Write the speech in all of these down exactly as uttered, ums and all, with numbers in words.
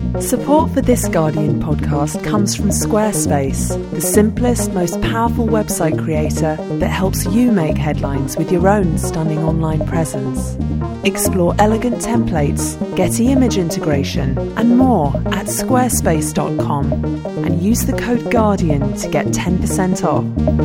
Support for this Guardian podcast comes from Squarespace, the simplest, most powerful website creator that helps you make headlines with your own stunning online presence. Explore elegant templates, Getty image integration, and more at squarespace dot com and use the code Guardian to get ten percent off.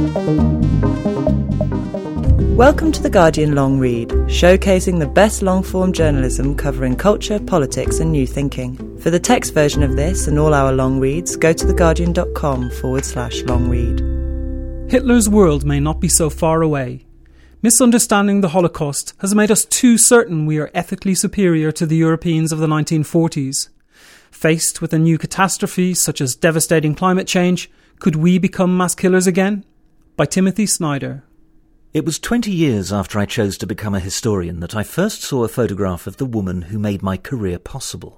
Welcome to The Guardian Long Read, showcasing the best long-form journalism covering culture, politics and new thinking. For the text version of this and all our long reads, go to theguardian.com forward slash long read. Hitler's world may not be so far away. Misunderstanding the Holocaust has made us too certain we are ethically superior to the Europeans of the nineteen forties. Faced with a new catastrophe such as devastating climate change, could we become mass killers again? By Timothy Snyder. It was twenty years after I chose to become a historian that I first saw a photograph of the woman who made my career possible.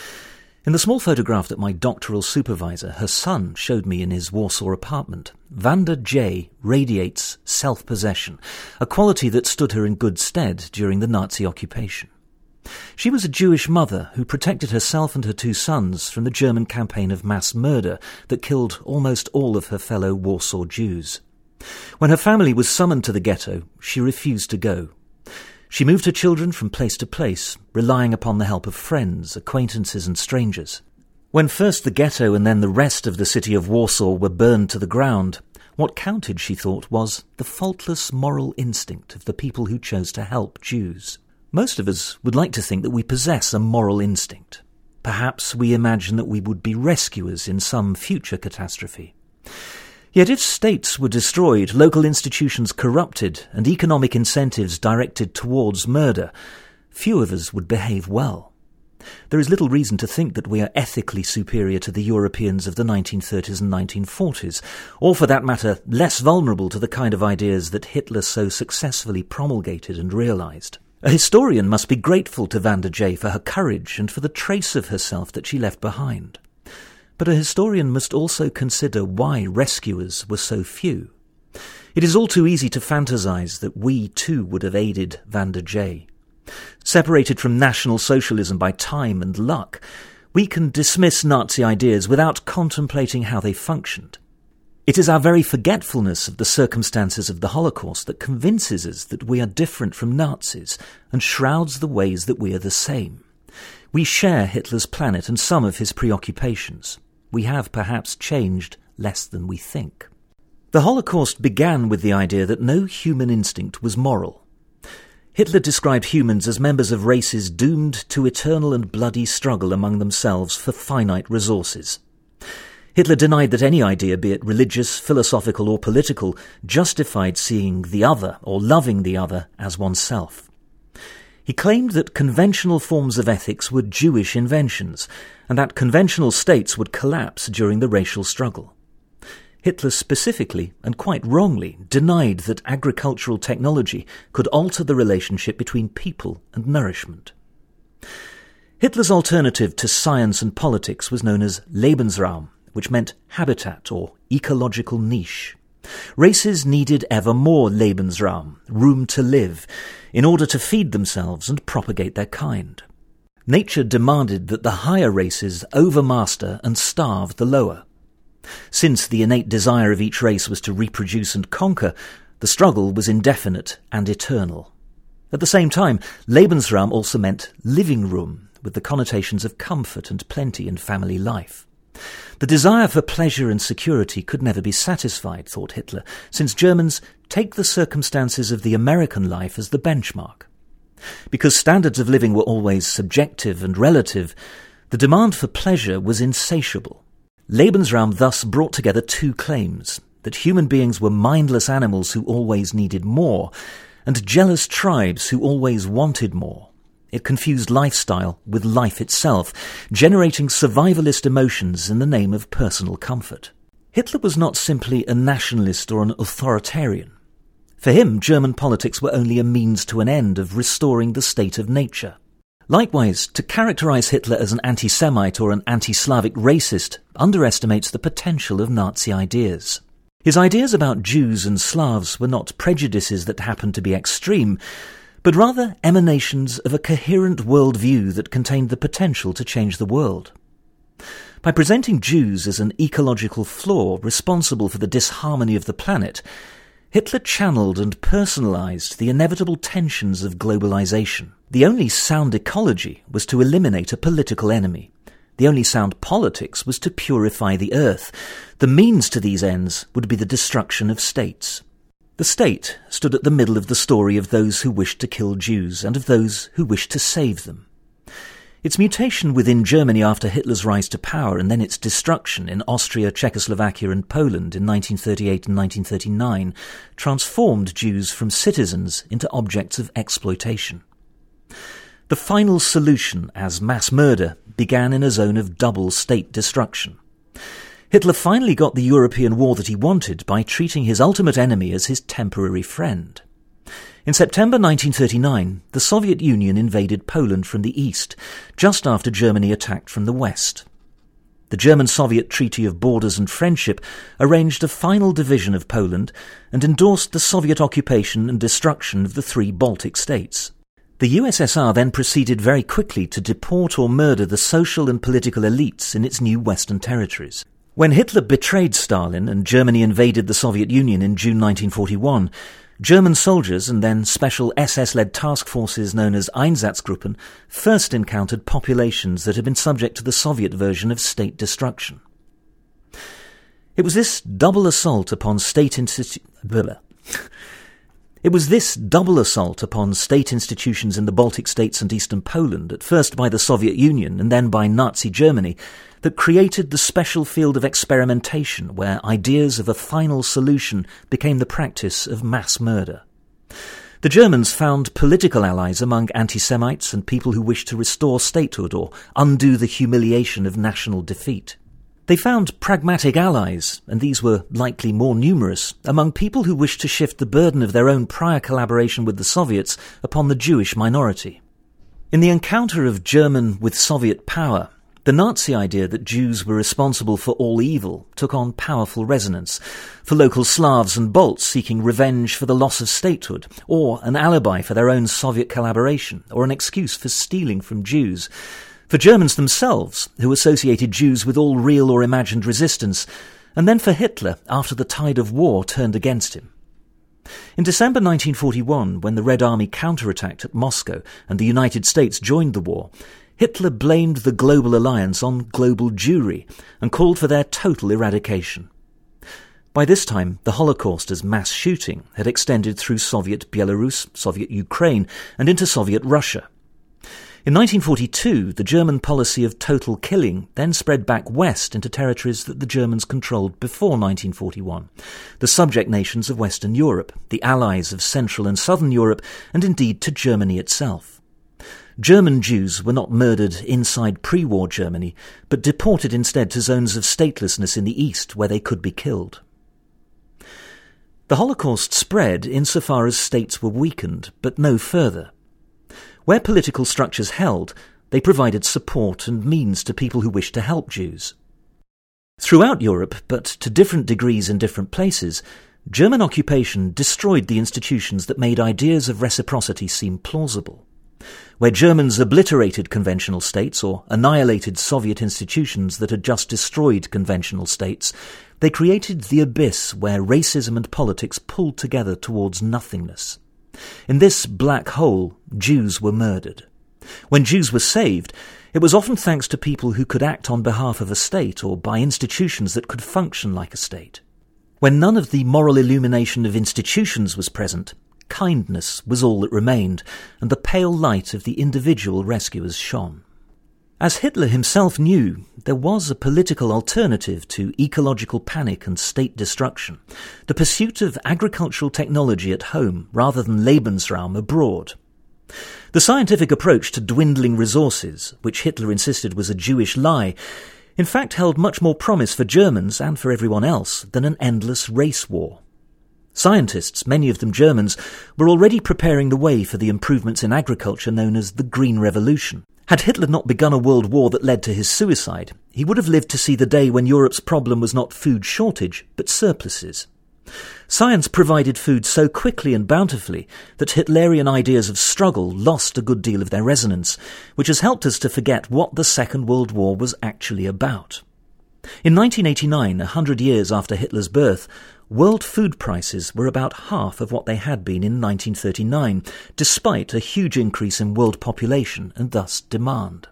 In the small photograph that my doctoral supervisor, her son, showed me in his Warsaw apartment, Wanda J. radiates self-possession, a quality that stood her in good stead during the Nazi occupation. She was a Jewish mother who protected herself and her two sons from the German campaign of mass murder that killed almost all of her fellow Warsaw Jews. When her family was summoned to the ghetto, she refused to go. She moved her children from place to place, relying upon the help of friends, acquaintances and strangers. When first the ghetto and then the rest of the city of Warsaw were burned to the ground, what counted, she thought, was the faultless moral instinct of the people who chose to help Jews. Most of us would like to think that we possess a moral instinct. Perhaps we imagine that we would be rescuers in some future catastrophe. Yet if states were destroyed, local institutions corrupted, and economic incentives directed towards murder, few of us would behave well. There is little reason to think that we are ethically superior to the Europeans of the nineteen thirties and nineteen forties, or for that matter, less vulnerable to the kind of ideas that Hitler so successfully promulgated and realized. A historian must be grateful to Wanda J. for her courage and for the trace of herself that she left behind. But a historian must also consider why rescuers were so few. It is all too easy to fantasize that we too would have aided Wanda J. Separated from National Socialism by time and luck, we can dismiss Nazi ideas without contemplating how they functioned. It is our very forgetfulness of the circumstances of the Holocaust that convinces us that we are different from Nazis and shrouds the ways that we are the same. We share Hitler's planet and some of his preoccupations. We have perhaps changed less than we think. The Holocaust began with the idea that no human instinct was moral. Hitler described humans as members of races doomed to eternal and bloody struggle among themselves for finite resources. Hitler denied that any idea, be it religious, philosophical or political, justified seeing the other or loving the other as oneself. He claimed that conventional forms of ethics were Jewish inventions, and that conventional states would collapse during the racial struggle. Hitler specifically, and quite wrongly, denied that agricultural technology could alter the relationship between people and nourishment. Hitler's alternative to science and politics was known as Lebensraum, which meant habitat or ecological niche. Races needed ever more Lebensraum, room to live, in order to feed themselves and propagate their kind. Nature demanded that the higher races overmaster and starve the lower. Since the innate desire of each race was to reproduce and conquer, the struggle was indefinite and eternal. At the same time, Lebensraum also meant living room, with the connotations of comfort and plenty in family life. The desire for pleasure and security could never be satisfied, thought Hitler, since Germans take the circumstances of the American life as the benchmark. Because standards of living were always subjective and relative, the demand for pleasure was insatiable. Lebensraum thus brought together two claims, that human beings were mindless animals who always needed more, and jealous tribes who always wanted more. It confused lifestyle with life itself, generating survivalist emotions in the name of personal comfort. Hitler was not simply a nationalist or an authoritarian. For him, German politics were only a means to an end of restoring the state of nature. Likewise, to characterize Hitler as an anti-Semite or an anti-Slavic racist underestimates the potential of Nazi ideas. His ideas about Jews and Slavs were not prejudices that happened to be extreme, but rather emanations of a coherent worldview that contained the potential to change the world. By presenting Jews as an ecological flaw responsible for the disharmony of the planet, Hitler channeled and personalised the inevitable tensions of globalisation. The only sound ecology was to eliminate a political enemy. The only sound politics was to purify the earth. The means to these ends would be the destruction of states. The state stood at the middle of the story of those who wished to kill Jews and of those who wished to save them. Its mutation within Germany after Hitler's rise to power and then its destruction in Austria, Czechoslovakia and Poland in nineteen thirty-eight and nineteen thirty-nine transformed Jews from citizens into objects of exploitation. The final solution as mass murder began in a zone of double state destruction. Hitler finally got the European war that he wanted by treating his ultimate enemy as his temporary friend. In September nineteen thirty-nine, the Soviet Union invaded Poland from the east, just after Germany attacked from the west. The German-Soviet Treaty of Borders and Friendship arranged a final division of Poland and endorsed the Soviet occupation and destruction of the three Baltic states. The U S S R then proceeded very quickly to deport or murder the social and political elites in its new Western territories. When Hitler betrayed Stalin and Germany invaded the Soviet Union in June nineteen forty-one, German soldiers and then special S S-led task forces known as Einsatzgruppen first encountered populations that had been subject to the Soviet version of state destruction. It was this double assault upon state institu- It was this double assault upon state institutions in the Baltic states and eastern Poland, at first by the Soviet Union and then by Nazi Germany, that created the special field of experimentation where ideas of a final solution became the practice of mass murder. The Germans found political allies among anti-Semites and people who wished to restore statehood or undo the humiliation of national defeat. They found pragmatic allies, and these were likely more numerous, among people who wished to shift the burden of their own prior collaboration with the Soviets upon the Jewish minority. In the encounter of German with Soviet power, the Nazi idea that Jews were responsible for all evil took on powerful resonance, for local Slavs and Balts seeking revenge for the loss of statehood, or an alibi for their own Soviet collaboration, or an excuse for stealing from Jews. For Germans themselves, who associated Jews with all real or imagined resistance, and then for Hitler after the tide of war turned against him. In December nineteen forty-one, when the Red Army counterattacked at Moscow and the United States joined the war, Hitler blamed the global alliance on global Jewry and called for their total eradication. By this time, the Holocaust as mass shooting had extended through Soviet Belarus, Soviet Ukraine, and into Soviet Russia. In nineteen forty-two, the German policy of total killing then spread back west into territories that the Germans controlled before nineteen forty-one, the subject nations of Western Europe, the allies of Central and Southern Europe, and indeed to Germany itself. German Jews were not murdered inside pre-war Germany, but deported instead to zones of statelessness in the east where they could be killed. The Holocaust spread insofar as states were weakened, but no further. Where political structures held, they provided support and means to people who wished to help Jews. Throughout Europe, but to different degrees in different places, German occupation destroyed the institutions that made ideas of reciprocity seem plausible. Where Germans obliterated conventional states or annihilated Soviet institutions that had just destroyed conventional states, they created the abyss where racism and politics pulled together towards nothingness. In this black hole, Jews were murdered. When Jews were saved, it was often thanks to people who could act on behalf of a state or by institutions that could function like a state. When none of the moral illumination of institutions was present, kindness was all that remained, and the pale light of the individual rescuers shone. As Hitler himself knew, there was a political alternative to ecological panic and state destruction, the pursuit of agricultural technology at home rather than Lebensraum abroad. The scientific approach to dwindling resources, which Hitler insisted was a Jewish lie, in fact held much more promise for Germans and for everyone else than an endless race war. Scientists, many of them Germans, were already preparing the way for the improvements in agriculture known as the Green Revolution. Had Hitler not begun a world war that led to his suicide, he would have lived to see the day when Europe's problem was not food shortage, but surpluses. Science provided food so quickly and bountifully that Hitlerian ideas of struggle lost a good deal of their resonance, which has helped us to forget what the Second World War was actually about. In nineteen eighty-nine, a hundred years after Hitler's birth, world food prices were about half of what they had been in nineteen thirty-nine, despite a huge increase in world population and thus demand.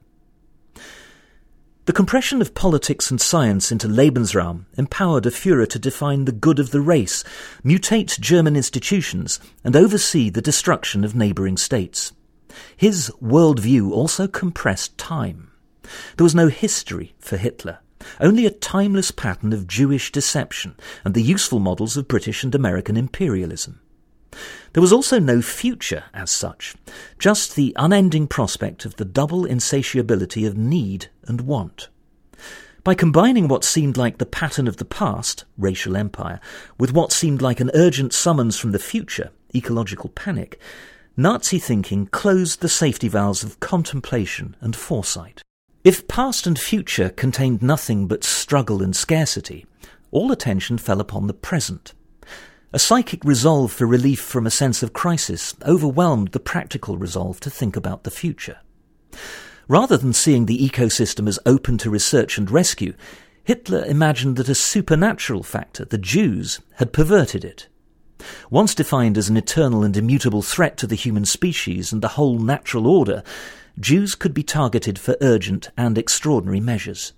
The compression of politics and science into Lebensraum empowered a Führer to define the good of the race, mutate German institutions, and oversee the destruction of neighbouring states. His worldview also compressed time. There was no history for Hitler, only a timeless pattern of Jewish deception and the useful models of British and American imperialism. There was also no future as such, just the unending prospect of the double insatiability of need and want. By combining what seemed like the pattern of the past, racial empire, with what seemed like an urgent summons from the future, ecological panic, Nazi thinking closed the safety valves of contemplation and foresight. If past and future contained nothing but struggle and scarcity, all attention fell upon the present. A psychic resolve for relief from a sense of crisis overwhelmed the practical resolve to think about the future. Rather than seeing the ecosystem as open to research and rescue, Hitler imagined that a supernatural factor, the Jews, had perverted it. Once defined as an eternal and immutable threat to the human species and the whole natural order, Jews could be targeted for urgent and extraordinary measures.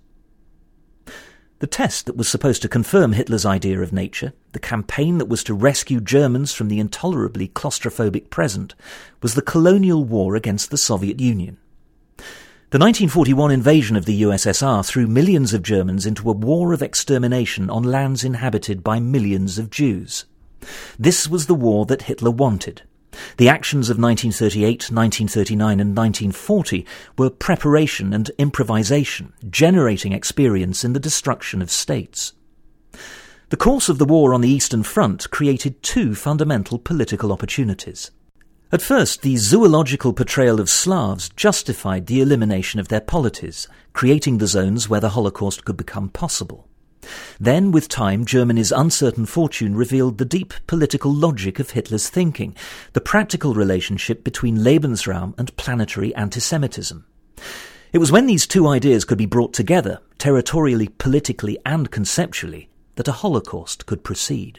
The test that was supposed to confirm Hitler's idea of nature, the campaign that was to rescue Germans from the intolerably claustrophobic present, was the colonial war against the Soviet Union. The nineteen forty-one invasion of the U S S R threw millions of Germans into a war of extermination on lands inhabited by millions of Jews. This was the war that Hitler wanted. The actions of nineteen thirty-eight, nineteen thirty-nine and nineteen forty were preparation and improvisation, generating experience in the destruction of states. The course of the war on the Eastern Front created two fundamental political opportunities. At first, the zoological portrayal of Slavs justified the elimination of their polities, creating the zones where the Holocaust could become possible. Then, with time, Germany's uncertain fortune revealed the deep political logic of Hitler's thinking, the practical relationship between Lebensraum and planetary anti-Semitism. It was when these two ideas could be brought together, territorially, politically and conceptually, that a Holocaust could proceed.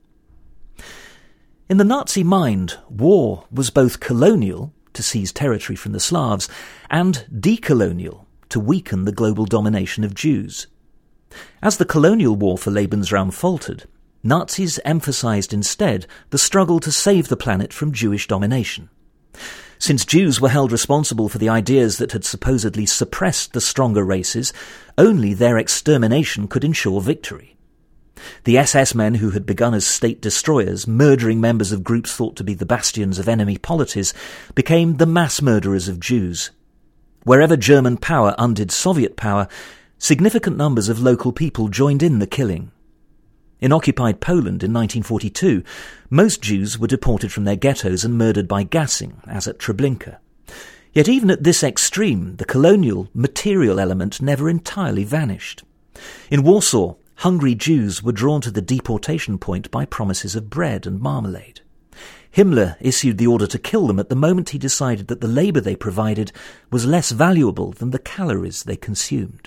In the Nazi mind, war was both colonial, to seize territory from the Slavs, and decolonial, to weaken the global domination of Jews. As the colonial war for Lebensraum faltered, Nazis emphasized instead the struggle to save the planet from Jewish domination. Since Jews were held responsible for the ideas that had supposedly suppressed the stronger races, only their extermination could ensure victory. The S S men who had begun as state destroyers, murdering members of groups thought to be the bastions of enemy polities, became the mass murderers of Jews. Wherever German power undid Soviet power, significant numbers of local people joined in the killing. In occupied Poland in nineteen forty-two, most Jews were deported from their ghettos and murdered by gassing, as at Treblinka. Yet even at this extreme, the colonial, material element never entirely vanished. In Warsaw, hungry Jews were drawn to the deportation point by promises of bread and marmalade. Himmler issued the order to kill them at the moment he decided that the labour they provided was less valuable than the calories they consumed.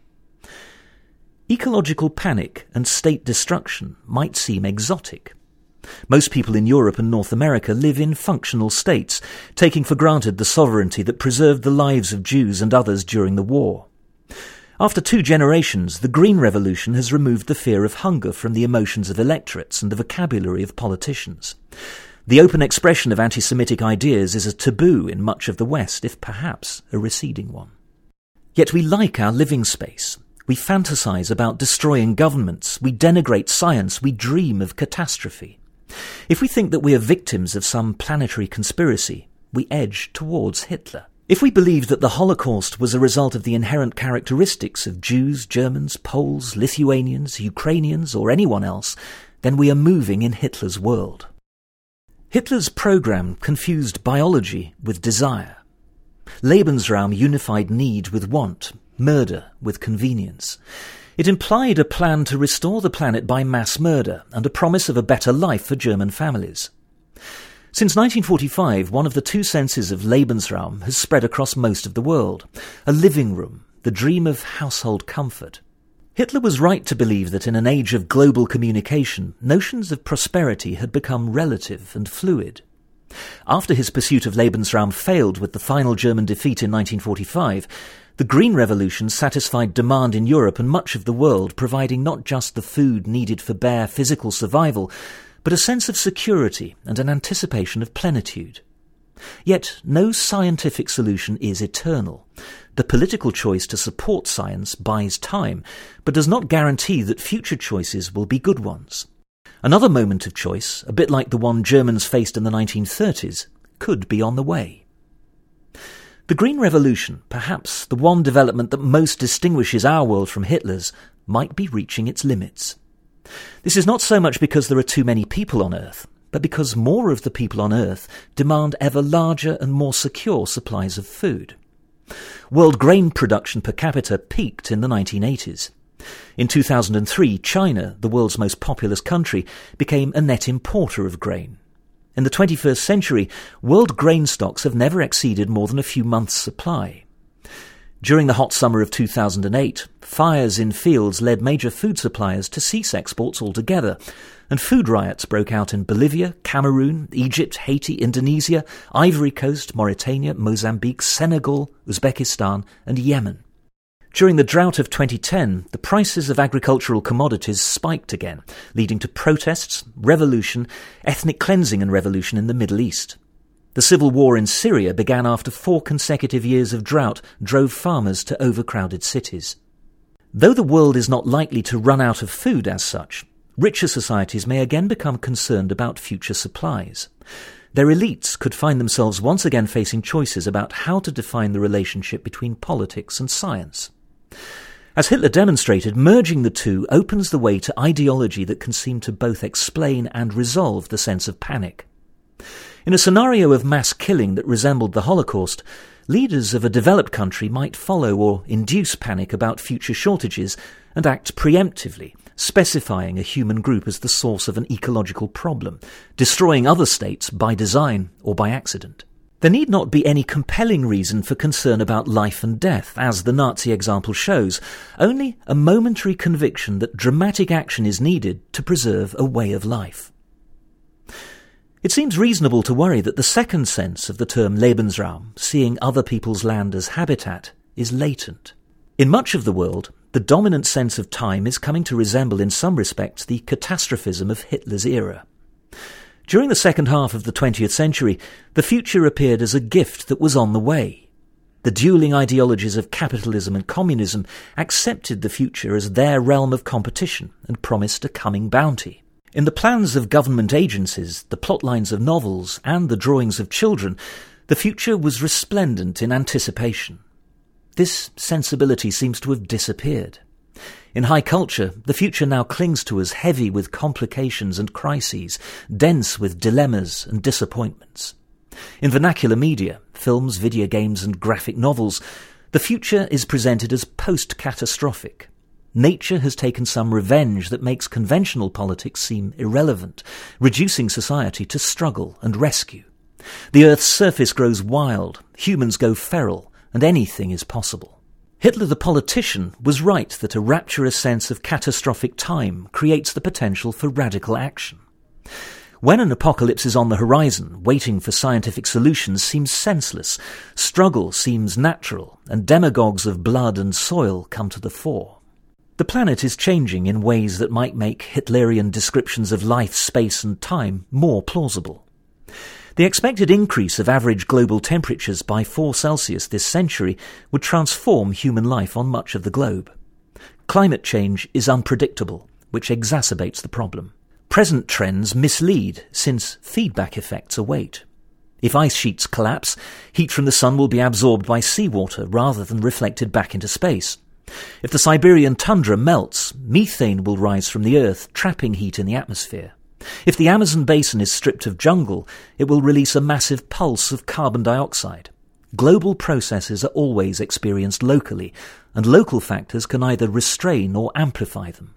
Ecological panic and state destruction might seem exotic. Most people in Europe and North America live in functional states, taking for granted the sovereignty that preserved the lives of Jews and others during the war. After two generations, the Green Revolution has removed the fear of hunger from the emotions of electorates and the vocabulary of politicians. The open expression of anti-Semitic ideas is a taboo in much of the West, if perhaps a receding one. Yet we like our living space. We fantasize about destroying governments, we denigrate science, we dream of catastrophe. If we think that we are victims of some planetary conspiracy, we edge towards Hitler. If we believe that the Holocaust was a result of the inherent characteristics of Jews, Germans, Poles, Lithuanians, Ukrainians, or anyone else, then we are moving in Hitler's world. Hitler's program confused biology with desire. Lebensraum unified need with want, murder with convenience. It implied a plan to restore the planet by mass murder and a promise of a better life for German families. Since nineteen forty-five, one of the two senses of Lebensraum has spread across most of the world. A living room, the dream of household comfort. Hitler was right to believe that in an age of global communication, notions of prosperity had become relative and fluid. After his pursuit of Lebensraum failed with the final German defeat in nineteen forty-five, the Green Revolution satisfied demand in Europe and much of the world, providing not just the food needed for bare physical survival, but a sense of security and an anticipation of plenitude. Yet no scientific solution is eternal. The political choice to support science buys time, but does not guarantee that future choices will be good ones. Another moment of choice, a bit like the one Germans faced in the nineteen thirties, could be on the way. The Green Revolution, perhaps the one development that most distinguishes our world from Hitler's, might be reaching its limits. This is not so much because there are too many people on Earth, but because more of the people on Earth demand ever larger and more secure supplies of food. World grain production per capita peaked in the nineteen eighties. In two thousand three, China, the world's most populous country, became a net importer of grain. In the twenty-first century, world grain stocks have never exceeded more than a few months' supply. During the hot summer of two thousand eight, fires in fields led major food suppliers to cease exports altogether, and food riots broke out in Bolivia, Cameroon, Egypt, Haiti, Indonesia, Ivory Coast, Mauritania, Mozambique, Senegal, Uzbekistan, and Yemen. During the drought of twenty ten, the prices of agricultural commodities spiked again, leading to protests, revolution, ethnic cleansing and revolution in the Middle East. The civil war in Syria began after four consecutive years of drought drove farmers to overcrowded cities. Though the world is not likely to run out of food as such, richer societies may again become concerned about future supplies. Their elites could find themselves once again facing choices about how to define the relationship between politics and science. As Hitler demonstrated, merging the two opens the way to ideology that can seem to both explain and resolve the sense of panic. In a scenario of mass killing that resembled the Holocaust, leaders of a developed country might follow or induce panic about future shortages and act preemptively, specifying a human group as the source of an ecological problem, destroying other states by design or by accident. There need not be any compelling reason for concern about life and death, as the Nazi example shows, only a momentary conviction that dramatic action is needed to preserve a way of life. It seems reasonable to worry that the second sense of the term Lebensraum, seeing other people's land as habitat, is latent. In much of the world, the dominant sense of time is coming to resemble in some respects the catastrophism of Hitler's era. During the second half of the twentieth century, the future appeared as a gift that was on the way. The dueling ideologies of capitalism and communism accepted the future as their realm of competition and promised a coming bounty. In the plans of government agencies, the plotlines of novels, and the drawings of children, the future was resplendent in anticipation. This sensibility seems to have disappeared. In high culture, the future now clings to us heavy with complications and crises, dense with dilemmas and disappointments. In vernacular media, films, video games and graphic novels, the future is presented as post-catastrophic. Nature has taken some revenge that makes conventional politics seem irrelevant, reducing society to struggle and rescue. The Earth's surface grows wild, humans go feral, and anything is possible. Hitler the politician was right that a rapturous sense of catastrophic time creates the potential for radical action. When an apocalypse is on the horizon, waiting for scientific solutions seems senseless, struggle seems natural, and demagogues of blood and soil come to the fore. The planet is changing in ways that might make Hitlerian descriptions of life, space and time more plausible. The expected increase of average global temperatures by four Celsius this century would transform human life on much of the globe. Climate change is unpredictable, which exacerbates the problem. Present trends mislead, since feedback effects await. If ice sheets collapse, heat from the sun will be absorbed by seawater rather than reflected back into space. If the Siberian tundra melts, methane will rise from the earth, trapping heat in the atmosphere. If the Amazon basin is stripped of jungle, it will release a massive pulse of carbon dioxide. Global processes are always experienced locally, and local factors can either restrain or amplify them.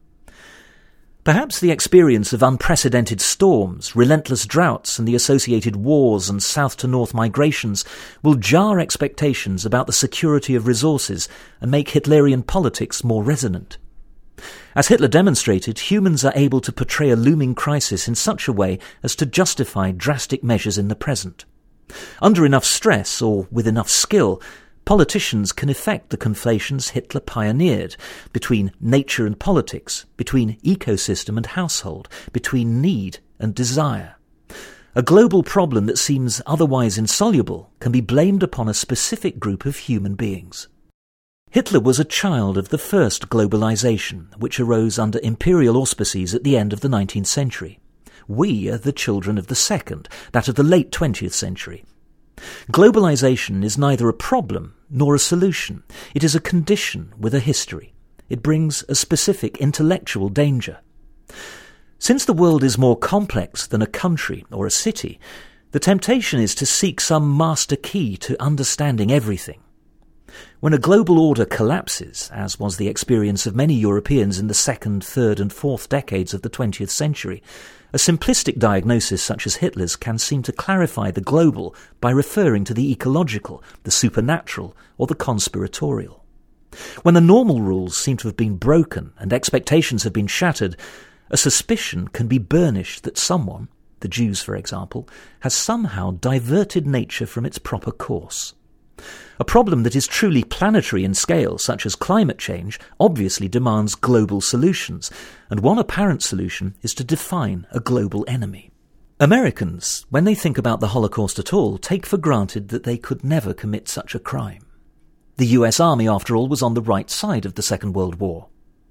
Perhaps the experience of unprecedented storms, relentless droughts, and the associated wars and south-to-north migrations will jar expectations about the security of resources and make Hitlerian politics more resonant. As Hitler demonstrated, humans are able to portray a looming crisis in such a way as to justify drastic measures in the present. Under enough stress, or with enough skill, politicians can effect the conflations Hitler pioneered between nature and politics, between ecosystem and household, between need and desire. A global problem that seems otherwise insoluble can be blamed upon a specific group of human beings. Hitler was a child of the first globalization, which arose under imperial auspices at the end of the nineteenth century. We are the children of the second, that of the late twentieth century. Globalization is neither a problem nor a solution. It is a condition with a history. It brings a specific intellectual danger. Since the world is more complex than a country or a city, the temptation is to seek some master key to understanding everything. When a global order collapses, as was the experience of many Europeans in the second, third and fourth decades of the twentieth century, a simplistic diagnosis such as Hitler's can seem to clarify the global by referring to the ecological, the supernatural, or the conspiratorial. When the normal rules seem to have been broken and expectations have been shattered, a suspicion can be burnished that someone, the Jews for example, has somehow diverted nature from its proper course. A problem that is truly planetary in scale, such as climate change, obviously demands global solutions, and one apparent solution is to define a global enemy. Americans, when they think about the Holocaust at all, take for granted that they could never commit such a crime. The U S Army, after all, was on the right side of the Second World War.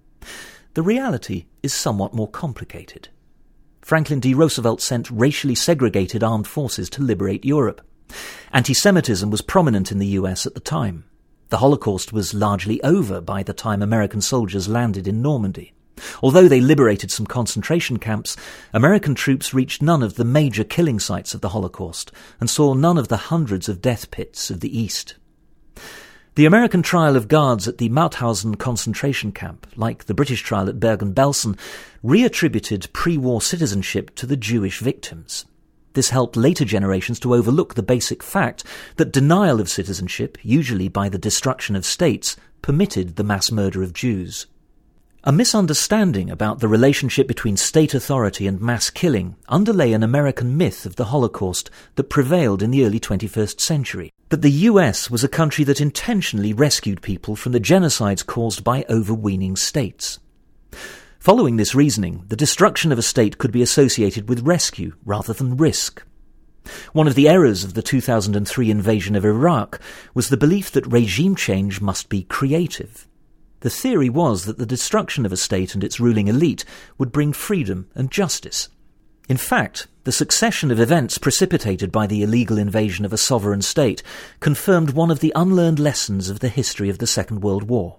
The reality is somewhat more complicated. Franklin D. Roosevelt sent racially segregated armed forces to liberate Europe. Anti-Semitism was prominent in the U S at the time. The Holocaust was largely over by the time American soldiers landed in Normandy. Although they liberated some concentration camps, American troops reached none of the major killing sites of the Holocaust and saw none of the hundreds of death pits of the East. The American trial of guards at the Mauthausen concentration camp, like the British trial at Bergen-Belsen, reattributed pre-war citizenship to the Jewish victims. This helped later generations to overlook the basic fact that denial of citizenship, usually by the destruction of states, permitted the mass murder of Jews. A misunderstanding about the relationship between state authority and mass killing underlay an American myth of the Holocaust that prevailed in the early twenty-first century, that the U S was a country that intentionally rescued people from the genocides caused by overweening states. Following this reasoning, the destruction of a state could be associated with rescue rather than risk. One of the errors of the two thousand three invasion of Iraq was the belief that regime change must be creative. The theory was that the destruction of a state and its ruling elite would bring freedom and justice. In fact, the succession of events precipitated by the illegal invasion of a sovereign state confirmed one of the unlearned lessons of the history of the Second World War.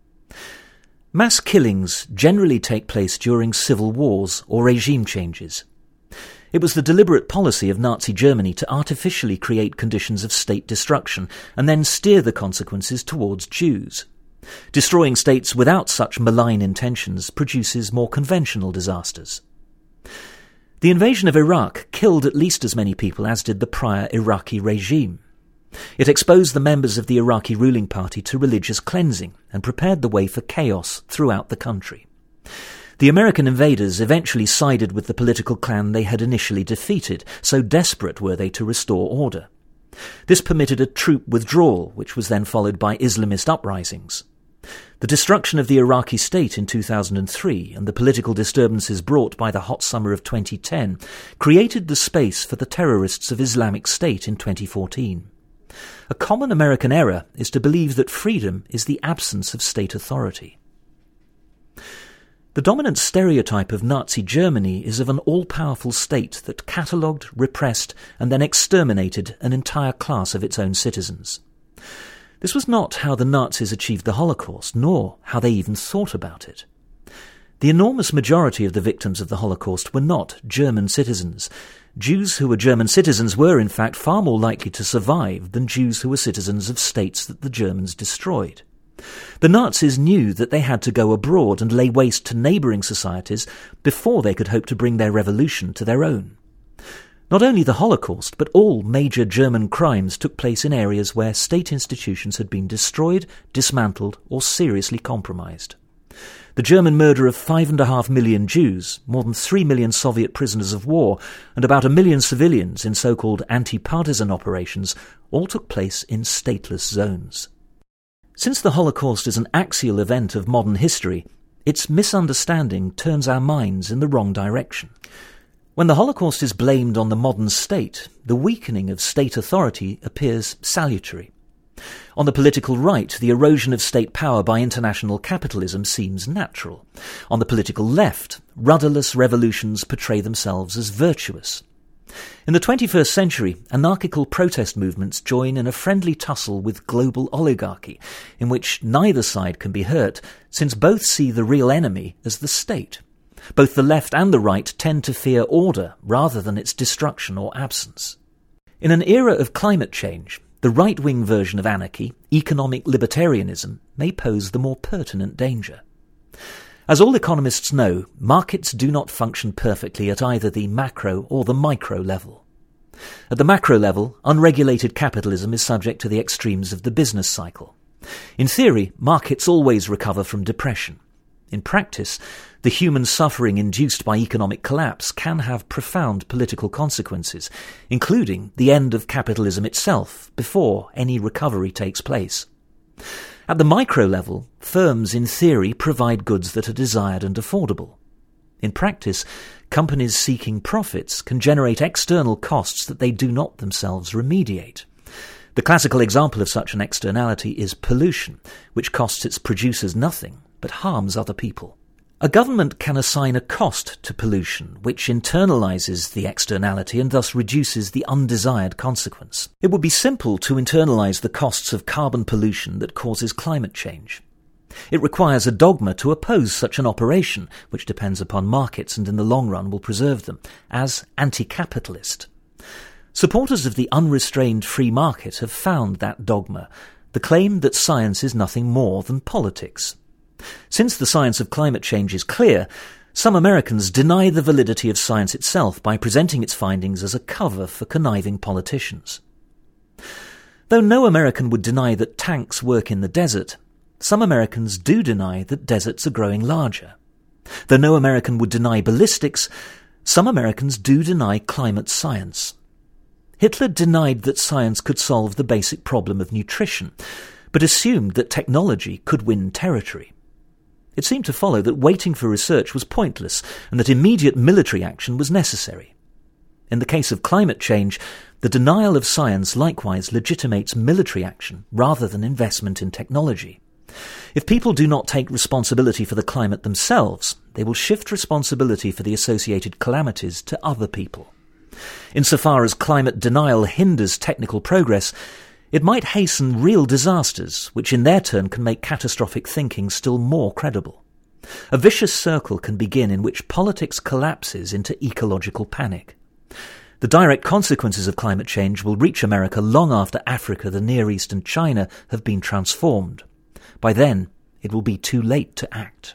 Mass killings generally take place during civil wars or regime changes. It was the deliberate policy of Nazi Germany to artificially create conditions of state destruction and then steer the consequences towards Jews. Destroying states without such malign intentions produces more conventional disasters. The invasion of Iraq killed at least as many people as did the prior Iraqi regime. It exposed the members of the Iraqi ruling party to religious cleansing and prepared the way for chaos throughout the country. The American invaders eventually sided with the political clan they had initially defeated, so desperate were they to restore order. This permitted a troop withdrawal, which was then followed by Islamist uprisings. The destruction of the Iraqi state in two thousand three and the political disturbances brought by the hot summer of twenty ten created the space for the terrorists of Islamic State in twenty fourteen. A common American error is to believe that freedom is the absence of state authority. The dominant stereotype of Nazi Germany is of an all-powerful state that catalogued, repressed, and then exterminated an entire class of its own citizens. This was not how the Nazis achieved the Holocaust, nor how they even thought about it. The enormous majority of the victims of the Holocaust were not German citizens. Jews who were German citizens were, in fact, far more likely to survive than Jews who were citizens of states that the Germans destroyed. The Nazis knew that they had to go abroad and lay waste to neighbouring societies before they could hope to bring their revolution to their own. Not only the Holocaust, but all major German crimes took place in areas where state institutions had been destroyed, dismantled, or seriously compromised. The German murder of five and a half million Jews, more than three million Soviet prisoners of war, and about a million civilians in so-called anti-partisan operations all took place in stateless zones. Since the Holocaust is an axial event of modern history, its misunderstanding turns our minds in the wrong direction. When the Holocaust is blamed on the modern state, the weakening of state authority appears salutary. On the political right, the erosion of state power by international capitalism seems natural. On the political left, rudderless revolutions portray themselves as virtuous. In the twenty-first century, anarchical protest movements join in a friendly tussle with global oligarchy, in which neither side can be hurt, since both see the real enemy as the state. Both the left and the right tend to fear order rather than its destruction or absence. In an era of climate change, the right-wing version of anarchy, economic libertarianism, may pose the more pertinent danger. As all economists know, markets do not function perfectly at either the macro or the micro level. At the macro level, unregulated capitalism is subject to the extremes of the business cycle. In theory, markets always recover from depression. In practice, the human suffering induced by economic collapse can have profound political consequences, including the end of capitalism itself before any recovery takes place. At the micro level, firms in theory provide goods that are desired and affordable. In practice, companies seeking profits can generate external costs that they do not themselves remediate. The classical example of such an externality is pollution, which costs its producers nothing but harms other people. A government can assign a cost to pollution, which internalises the externality and thus reduces the undesired consequence. It would be simple to internalise the costs of carbon pollution that causes climate change. It requires a dogma to oppose such an operation, which depends upon markets and in the long run will preserve them, as anti-capitalist. Supporters of the unrestrained free market have found that dogma, the claim that science is nothing more than politics. Since the science of climate change is clear, some Americans deny the validity of science itself by presenting its findings as a cover for conniving politicians. Though no American would deny that tanks work in the desert, some Americans do deny that deserts are growing larger. Though no American would deny ballistics, some Americans do deny climate science. Hitler denied that science could solve the basic problem of nutrition, but assumed that technology could win territory. It seemed to follow that waiting for research was pointless and that immediate military action was necessary. In the case of climate change, the denial of science likewise legitimates military action rather than investment in technology. If people do not take responsibility for the climate themselves, they will shift responsibility for the associated calamities to other people. Insofar as climate denial hinders technical progress, it might hasten real disasters, which in their turn can make catastrophic thinking still more credible. A vicious circle can begin in which politics collapses into ecological panic. The direct consequences of climate change will reach America long after Africa, the Near East and China have been transformed. By then, it will be too late to act.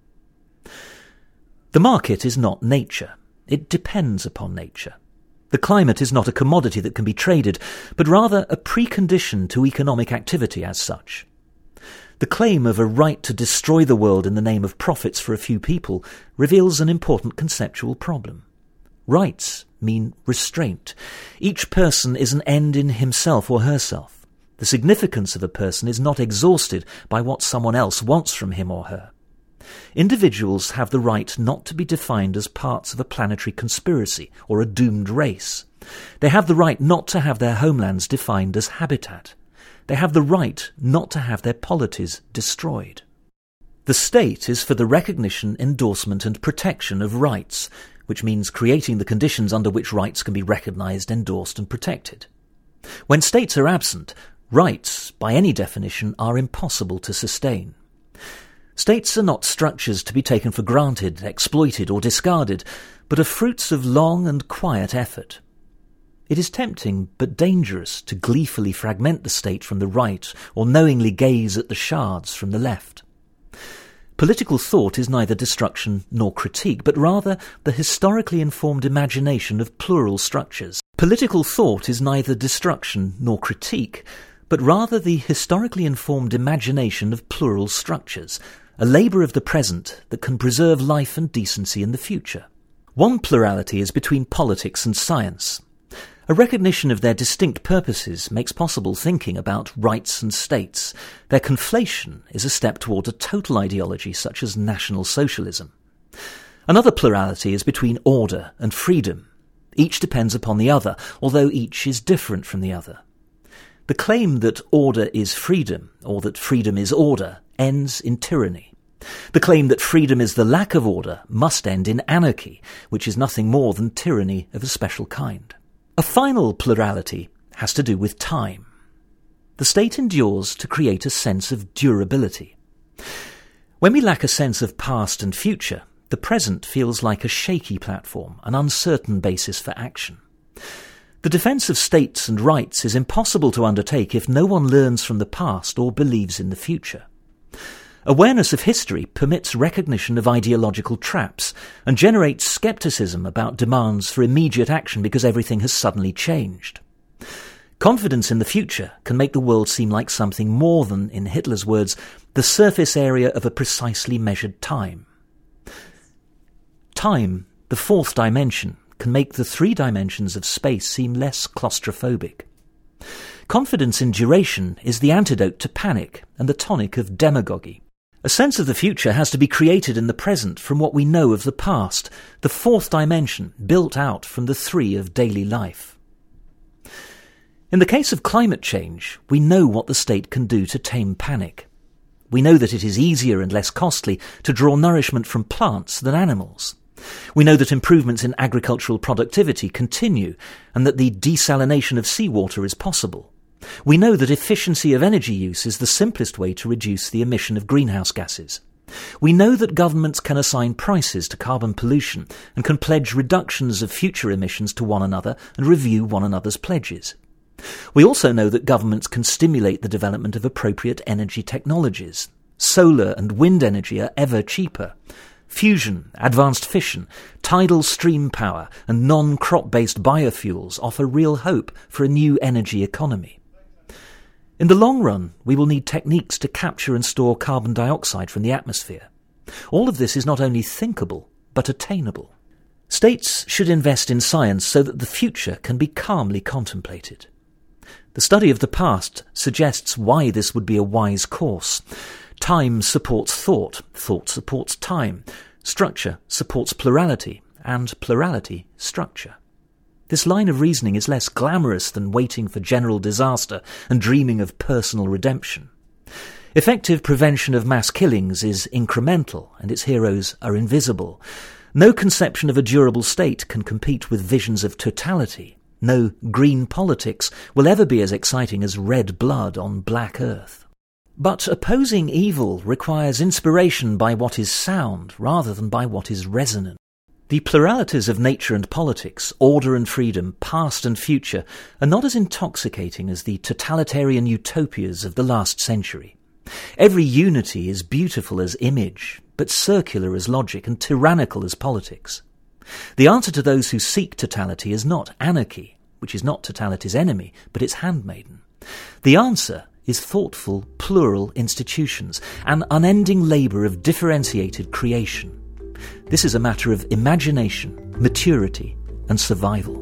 The market is not nature. It depends upon nature. The climate is not a commodity that can be traded, but rather a precondition to economic activity as such. The claim of a right to destroy the world in the name of profits for a few people reveals an important conceptual problem. Rights mean restraint. Each person is an end in himself or herself. The significance of a person is not exhausted by what someone else wants from him or her. Individuals have the right not to be defined as parts of a planetary conspiracy or a doomed race. They have the right not to have their homelands defined as habitat. They have the right not to have their polities destroyed. The state is for the recognition, endorsement and protection of rights, which means creating the conditions under which rights can be recognised, endorsed and protected. When states are absent, rights, by any definition, are impossible to sustain. States are not structures to be taken for granted, exploited or discarded, but are fruits of long and quiet effort. It is tempting but dangerous to gleefully fragment the state from the right or knowingly gaze at the shards from the left. Political thought is neither destruction nor critique, but rather the historically informed imagination of plural structures. Political thought is neither destruction nor critique, but rather the historically informed imagination of plural structures, a labour of the present that can preserve life and decency in the future. One plurality is between politics and science. A recognition of their distinct purposes makes possible thinking about rights and states. Their conflation is a step toward a total ideology such as National Socialism. Another plurality is between order and freedom. Each depends upon the other, although each is different from the other. The claim that order is freedom, or that freedom is order, ends in tyranny. The claim that freedom is the lack of order must end in anarchy, which is nothing more than tyranny of a special kind. A final plurality has to do with time. The state endures to create a sense of durability. When we lack a sense of past and future, the present feels like a shaky platform, an uncertain basis for action. The defence of states and rights is impossible to undertake if no one learns from the past or believes in the future. Awareness of history permits recognition of ideological traps and generates scepticism about demands for immediate action because everything has suddenly changed. Confidence in the future can make the world seem like something more than, in Hitler's words, the surface area of a precisely measured time. Time, the fourth dimension, can make the three dimensions of space seem less claustrophobic. Confidence in duration is the antidote to panic and the tonic of demagogy. A sense of the future has to be created in the present from what we know of the past, the fourth dimension built out from the three of daily life. In the case of climate change, we know what the state can do to tame panic. We know that it is easier and less costly to draw nourishment from plants than animals. We know that improvements in agricultural productivity continue and that the desalination of seawater is possible. We know that efficiency of energy use is the simplest way to reduce the emission of greenhouse gases. We know that governments can assign prices to carbon pollution and can pledge reductions of future emissions to one another and review one another's pledges. We also know that governments can stimulate the development of appropriate energy technologies. Solar and wind energy are ever cheaper. Fusion, advanced fission, tidal stream power and non-crop-based biofuels offer real hope for a new energy economy. In the long run, we will need techniques to capture and store carbon dioxide from the atmosphere. All of this is not only thinkable, but attainable. States should invest in science so that the future can be calmly contemplated. The study of the past suggests why this would be a wise course. Time supports thought, thought supports time, structure supports plurality, and plurality structure. This line of reasoning is less glamorous than waiting for general disaster and dreaming of personal redemption. Effective prevention of mass killings is incremental, and its heroes are invisible. No conception of a durable state can compete with visions of totality. No green politics will ever be as exciting as red blood on black earth. But opposing evil requires inspiration by what is sound rather than by what is resonant. The pluralities of nature and politics, order and freedom, past and future, are not as intoxicating as the totalitarian utopias of the last century. Every unity is beautiful as image, but circular as logic and tyrannical as politics. The answer to those who seek totality is not anarchy, which is not totality's enemy, but its handmaiden. The answer is thoughtful, plural institutions, an unending labour of differentiated creation. This is a matter of imagination, maturity, and survival.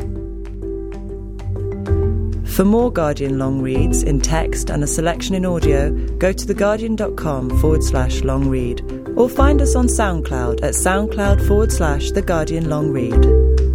For more Guardian long reads in text and a selection in audio, go to theguardian.com forward slash long read or find us on SoundCloud at soundcloud forward slash The Guardian Long Read.